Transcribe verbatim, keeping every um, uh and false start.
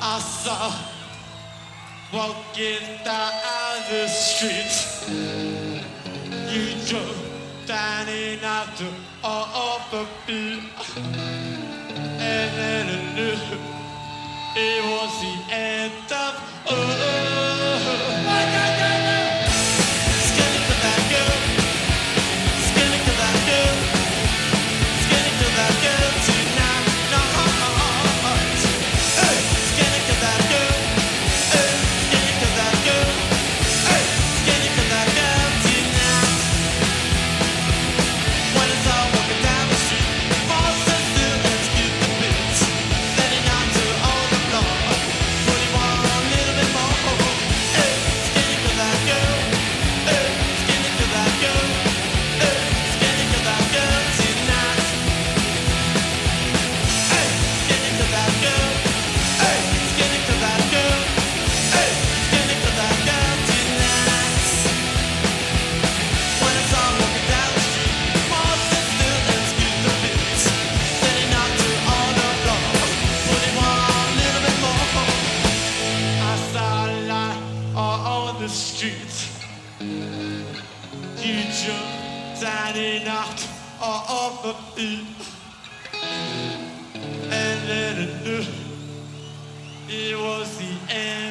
I saw walking down the street. You drove dining after all the beat, and then I knew it was the end of oh. Skinny to that girl, skinny to that girl, skinny to that girl tonight. No, hey, skinny to that girl, hey, skinny to that girl, hey, skinny to that girl tonight. When it's all walking down the street, falls and still and skip the beats, then it knocks to all the floor, put it on a little bit more. Hey, skinny to that girl, hey, skinny to that girl, hey, skinny to that girl tonight. Hey, skinny to that girl, hey, skinny to that girl, hey, skinny to that girl tonight. When it's all walking down the street, falls and still and skip the beats, then it knocks to all the floor, put it on a little bit more. I saw a light on the street. You jumped and it knocked off the beat, and then I knew it was the end.